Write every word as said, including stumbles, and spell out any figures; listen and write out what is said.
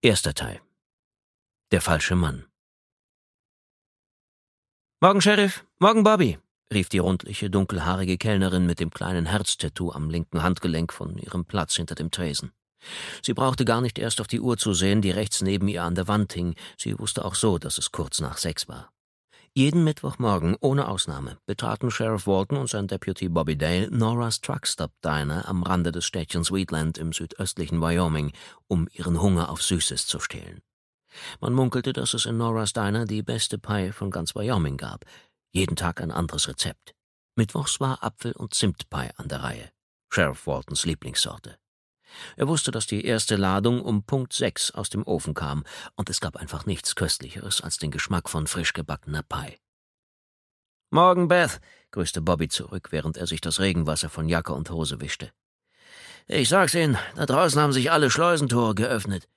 Erster Teil. Der falsche Mann. »Morgen, Sheriff. Morgen, Bobby«, rief die rundliche, dunkelhaarige Kellnerin mit dem kleinen Herztattoo am linken Handgelenk von ihrem Platz hinter dem Tresen. Sie brauchte gar nicht erst auf die Uhr zu sehen, die rechts neben ihr an der Wand hing. Sie wusste auch so, dass es kurz nach sechs war. Jeden Mittwochmorgen, ohne Ausnahme, betraten Sheriff Walton und sein Deputy Bobby Dale Nora's Truckstop Diner am Rande des Städtchens Wheatland im südöstlichen Wyoming, um ihren Hunger auf Süßes zu stillen. Man munkelte, dass es in Nora's Diner die beste Pie von ganz Wyoming gab. Jeden Tag ein anderes Rezept. Mittwochs war Apfel- und Zimtpie an der Reihe. Sheriff Waltons Lieblingssorte. Er wusste, dass die erste Ladung um Punkt sechs aus dem Ofen kam, und es gab einfach nichts Köstlicheres als den Geschmack von frisch gebackener Pie. »Morgen, Beth«, grüßte Bobby zurück, während er sich das Regenwasser von Jacke und Hose wischte. »Ich sag's Ihnen, da draußen haben sich alle Schleusentore geöffnet.